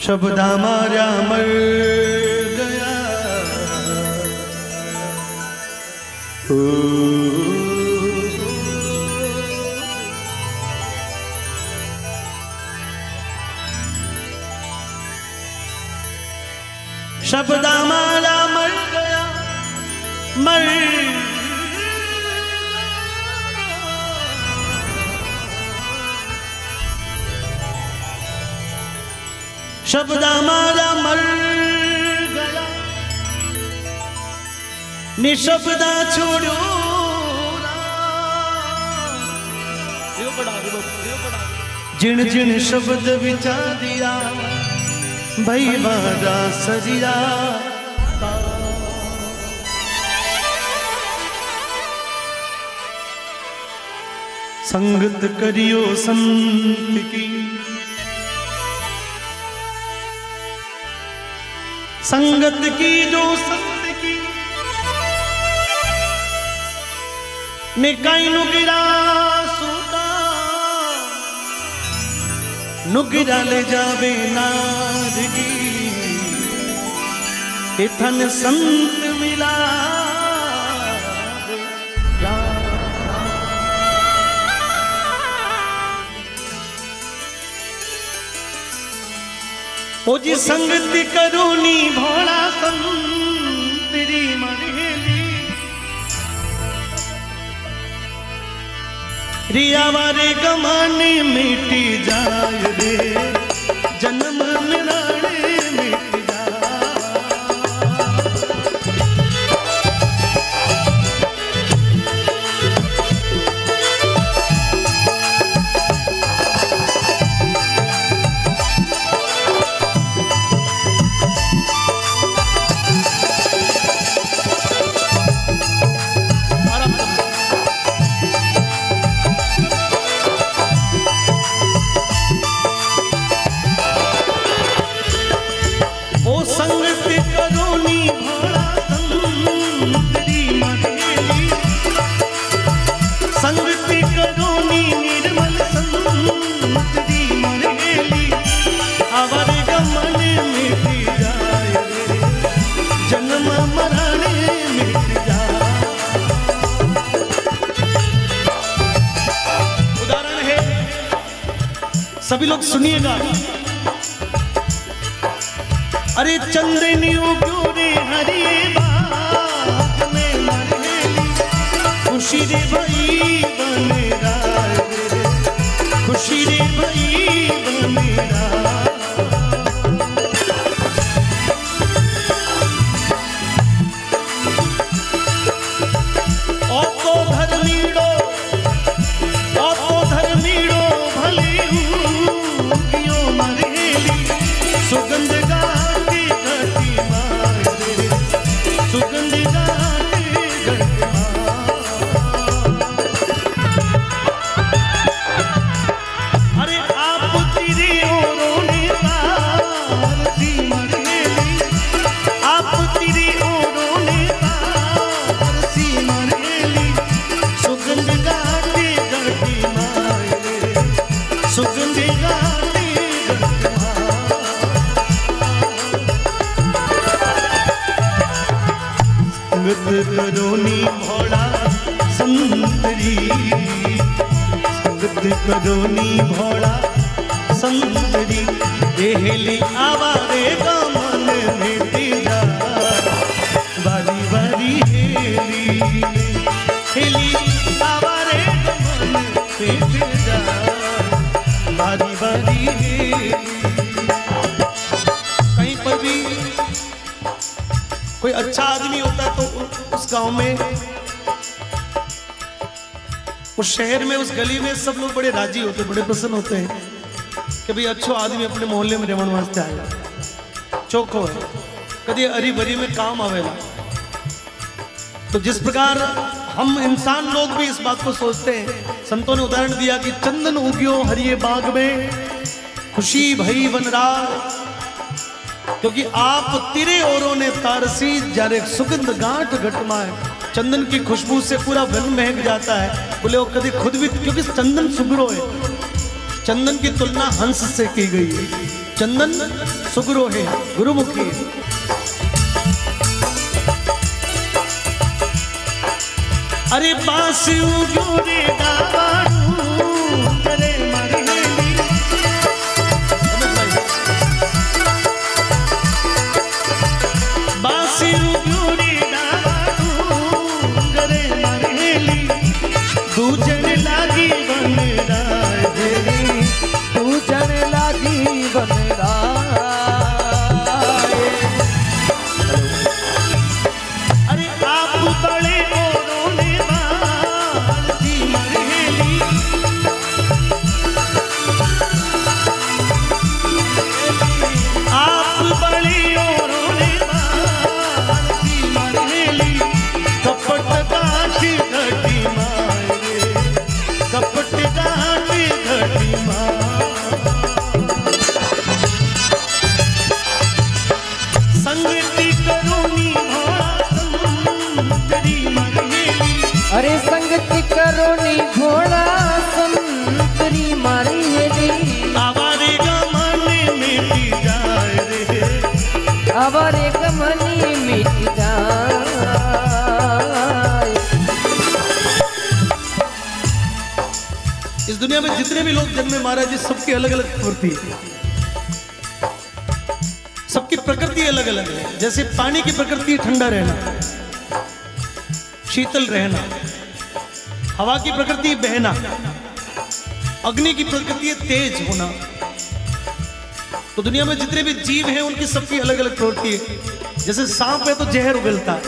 शब्दा मारा मर गया शब्दा मारा मर गया मर शब्दा मारा मर गया निशब्दा छोड़ो जिन जिन शब्द विचा दिया भाई बारा सरिया संगत करियो संत की संगत की जो संत की निकाई नुगिरा सूता नुगिरा ले जावे नारगी इथन संत मिला ओ जी संगति करूनी भोला संतरी मरेली रिया वारे गमाने मिटी जाय रे जन्म मिलाने मिट जाए सभी लोग सुनिएगा। अरे चंदनी उगोरे हरी बाग में मरेली खुशी रे भाई बने राय खुशी रे भाई बने राय करोनी भोला संतरी संगत करोनी भोला संतरी देहली आवारे गमन में तेरा बारी बारी हेली हेली आवारे गमन में तेरा बारी बारी हेली। कहीं पर भी कोई अच्छा आदमी होता तो उस गांव में उस शहर में उस गली में सब लोग बड़े राजी होते बड़े प्रसन्न होते हैं कि भाई अच्छो आदमी अपने मोहल्ले में रहने वास्ते आएगा चौको है कभी हरी भरी में काम आवेगा। तो जिस प्रकार हम इंसान लोग भी इस बात को सोचते हैं संतों ने उदाहरण दिया कि चंदन उगियो हरिये बाग में खुशी भई वनराग क्योंकि आप तिरे औरों ने तारसी जारे सुगंध गांठ घटमाए चंदन की खुशबू से पूरा वन महक जाता है। बोले वो कभी खुद भी क्योंकि चंदन सुगरो है चंदन की तुलना हंस से की गई है। चंदन सुगुरु है गुरुमुखी। अरे बासी उग्योरे दावाडू करे मरहेली। बासी उग्योरे दावाडू करे मरहेली। दूजन लागी बनराय रे, दूजन लागी बनराय। अरे आप बड़े अरे संगति करोनी घोड़ा संतरी मारी हेली। आवारे गमनी मिटी जाए रे, आवारे गमनी मिटी जाए। इस दुनिया में जितने भी लोग जन्मे महाराज जी सबकी अलग अलग प्रवृत्ति है, सबकी प्रकृति अलग अलग है। जैसे पानी की प्रकृति ठंडा रहना, शीतल रहना, हवा की प्रकृति बहना, अग्नि की प्रकृति तेज होना। तो दुनिया में जितने भी जीव हैं उनकी सबकी अलग अलग प्रवृत्ति है। जैसे सांप है तो जहर उगलता है,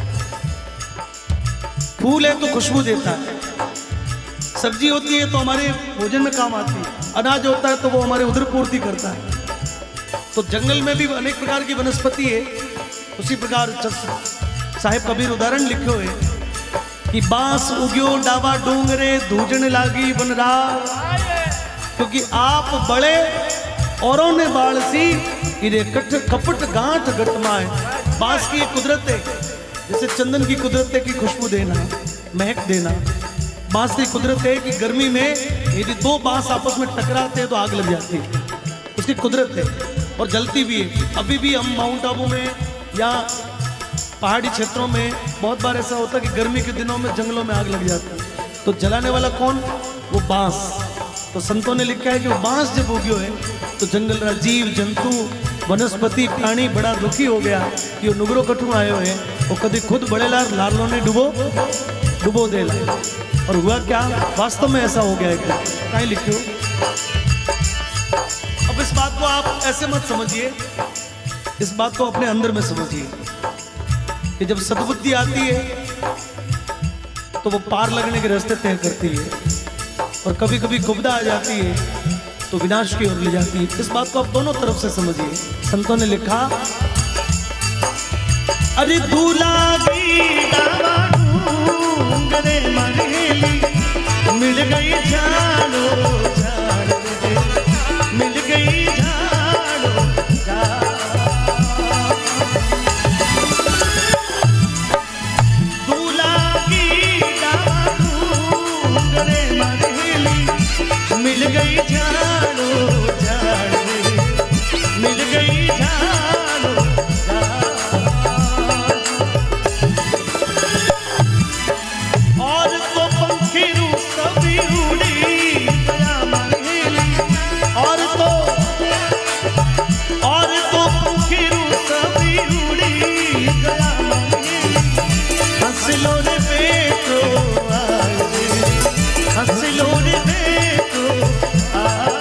फूल है तो खुशबू देता है, सब्जी होती है तो हमारे भोजन में काम आती है, अनाज होता है तो वो हमारे उदर पूर्ति करता है। तो जंगल में भी अनेक प्रकार की वनस्पति है। उसी प्रकार साहेब कबीर उदाहरण लिखे हुए कि बांस उग्यो डावा डूंगरे दूजन लागी बनराय। क्योंकि आप बड़े औरों ने बालसी इरे कट कपट गांठ गटमाए। बांस की कुदरत है, जैसे चंदन की कुदरत है कि खुशबू देना, महक देना। बांस की कुदरत है कि गर्मी में यदि दो बांस आपस में टकराते हैं तो आग लग जाती है, उसकी कुदरत है और जलती भी है। अभी भी हम माउंट आबू में या पहाड़ी क्षेत्रों में बहुत बार ऐसा होता है कि गर्मी के दिनों में जंगलों में आग लग जाती है, तो जलाने वाला कौन? वो बांस। तो संतों ने लिखा है कि वो बांस जब उग्यो है तो जंगल रा जीव जंतु वनस्पति प्राणी बड़ा दुखी हो गया कि वो नुगरो कठू आयो है, वो कभी खुद बड़े लारलों ने डुबो दे ला। और हुआ क्या? वास्तव में ऐसा हो गया है। कहीं लिखो। अब इस बात को आप ऐसे मत समझिए, इस बात को अपने अंदर में समझिए कि जब सद्बुद्धि आती है तो वो पार लगने के रास्ते तय करती है, और कभी कभी कुबदा आ जाती है तो विनाश की ओर ले जाती है। इस बात को आप दोनों तरफ से समझिए। संतों ने लिखा, अरे दूल्हा मिल गई झाड़ो झाड़, मिल गई झाड़ो झाड़। दूल्हा की डारे मरहेली, मिल गई झाड़ो झाड़, मिल गई झाड़ो झाड़। और तो पंखी सभी उड़ी गया मरहेली, और तो पंखी सभी उड़ी गया मरहेली। हंस लो रे बेटो आए, हंस लो रे बेटो आए।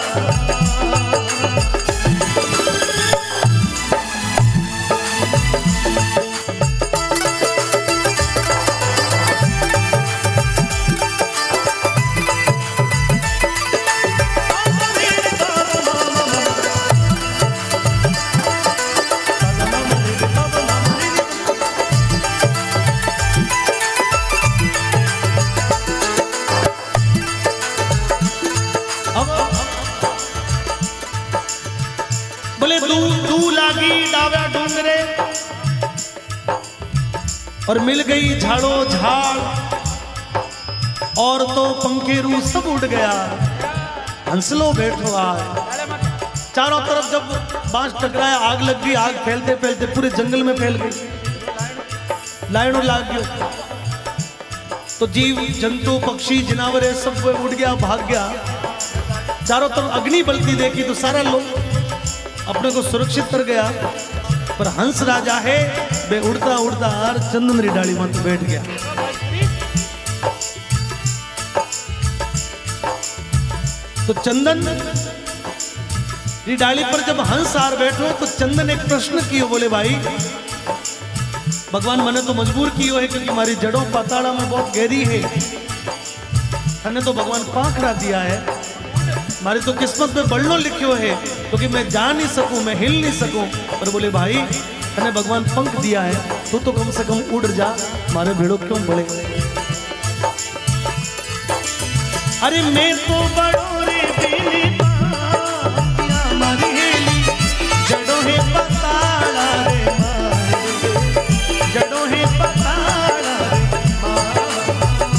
बोले दू लागी डाव्या डूंगरे और मिल गई झाड़ो झाड़, और तो पंखेरू सब उड़ गया, हंसलो बैठो आए। चारों तरफ जब बांस टकराया, आग लग गई। आग फैलते फैलते पूरे जंगल में फैल गई, लाइनों लाग गयो। तो जीव जंतु पक्षी जानवर है सब उड़ गया, भाग गया। चारों तरफ अग्नि बलती देखी तो सारा लोग अपने को सुरक्षित कर गया। पर हंस राजा है वे उड़ता उड़ता हर चंदन री डाली मत बैठ गया। तो चंदन री डाली पर जब हंस आर बैठो तो चंदन एक प्रश्न कियो, बोले भाई भगवान मैंने तो मजबूर कियो है क्योंकि हमारी जड़ों पाताड़ा में बहुत गहरी है। मैंने तो भगवान पाखड़ा दिया है, हमारी तो किस्मत में बढ़नो लिखियो है क्योंकि मैं जा नहीं सकूं, मैं हिल नहीं सकूं। पर बोले भाई मैंने भगवान पंख दिया है, तू तो कम से कम उड़ जा, हमारे भेड़ों क्यों बोले। अरे मैं तो बड़ो रे बेली पातिया मारी हेली, जड़ों है पताड़ा रे मारे, जड़ों है पताड़ा रे मारे।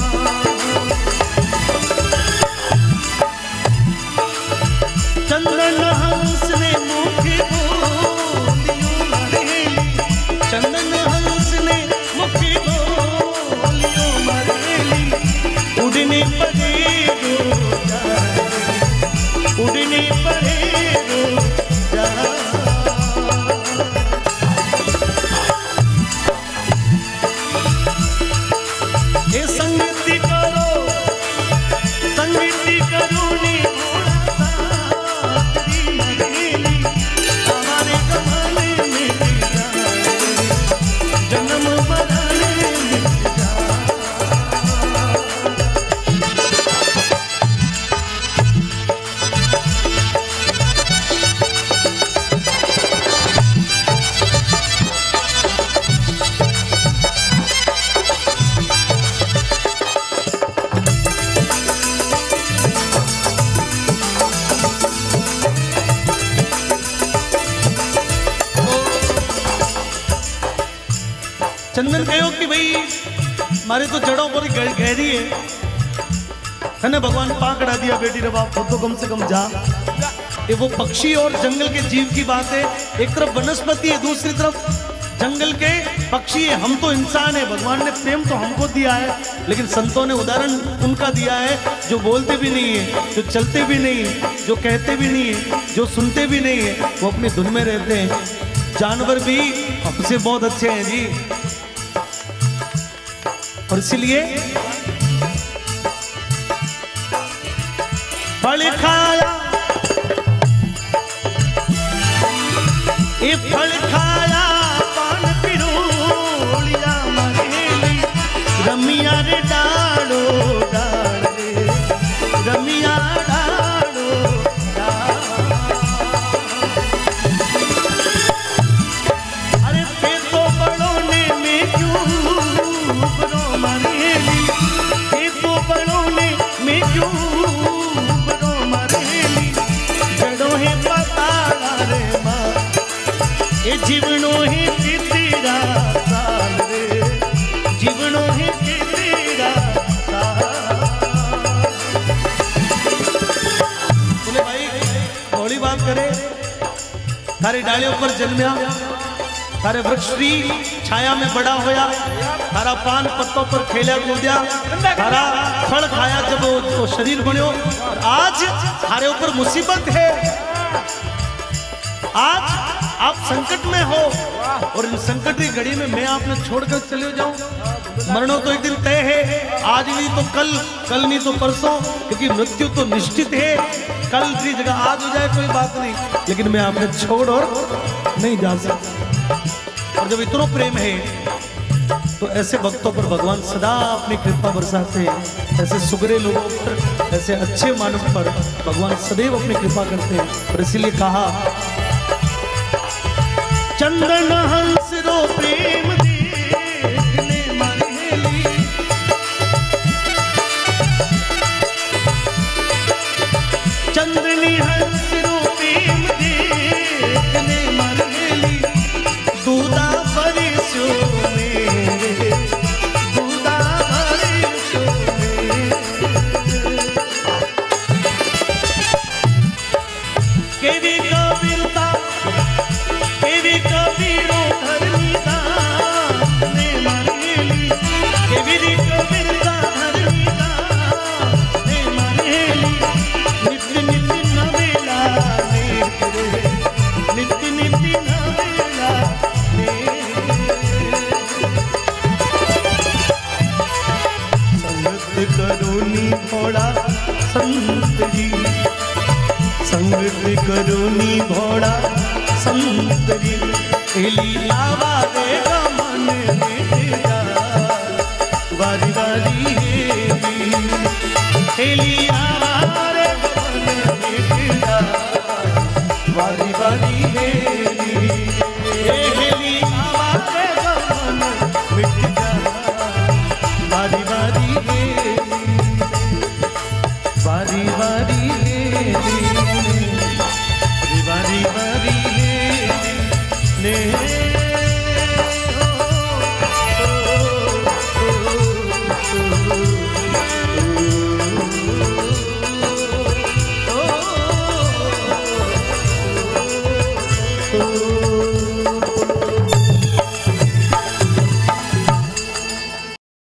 चंदन हंस ने मुख बोलियो मारी हेली, चंदन हंस ने मुख बोलियो मारी हेली, उड़ने पड़े उड़ने पड़ेगो ये संगति करो नी हमारे कमाने में जन्म बनाने में चंदन कहो कि भाई हमारे तो जड़ों पर गहरी है भगवान पाकड़ा दिया बेटी रे बाप, तो कम से कम जा। ये वो पक्षी और जंगल के जीव की बात है, एक तरफ वनस्पति है, दूसरी तरफ जंगल के पक्षी है। हम तो इंसान है, भगवान ने प्रेम तो हमको दिया है, लेकिन संतों ने उदाहरण उनका दिया है जो बोलते भी नहीं है, जो चलते भी नहीं है, जो कहते भी नहीं है, जो सुनते भी नहीं है, वो अपनी धुन में रहते हैं। जानवर भी हमसे बहुत अच्छे हैं जी, और इसलिए फल खाया, ये फल खाया पान पिरोलिया मरेली, रमिया रे डालो डाल रे, रमिया डालो डाल। अरे थे तो बड़ों ने में क्यों बड़ो मरेली, थे तो बड़ों ने में क्यों बड़ो मरेली, जड़ों है पताड़ा रे माँ, ये जीवनों ही तेरा साल रे, जीवनों ही तेरा साल। बोले भाई थोड़ी बात करे, थारे डालियों पर जन्मया, थारे वृक्ष की छाया में बड़ा होया, थारा पान पत्तों पर खेला कूद्या, थारा फल खाया जब वो शरीर बन्यो, और आज थारे ऊपर मुसीबत है, आज आप संकट में हो, और इन संकट की घड़ी में मैं आपने छोड़कर चले जाऊं। मरणों तो एक दिन तय है, आज नहीं तो कल, कल नहीं तो परसों, क्योंकि मृत्यु तो निश्चित है। कल की जगह आज हो जाए कोई बात नहीं, लेकिन मैं आपने छोड़ और नहीं जा सकता। और जब इतना प्रेम है तो ऐसे भक्तों पर भगवान सदा अपनी कृपा बरसाते हैं। ऐसे सुगरे लोगों पर, ऐसे अच्छे मानव पर भगवान सदैव अपनी कृपा करते हैं। और इसीलिए कहा चंदन हंस रो प्रेम देखने मरेली, चंदनी हंस रो प्रेम देखने मरेली, दूधा परिसो मेरे, दूधा परिसो मेरे, केवी संतरी संगत करोनी घोड़ा संतरी एली आवा रे गमन बेटा बारी बारी एली आवा रे गमन बेटा बारी बारी एली आवा रे गमन बेटा बारी बारी बारी बारी बारी बारी ने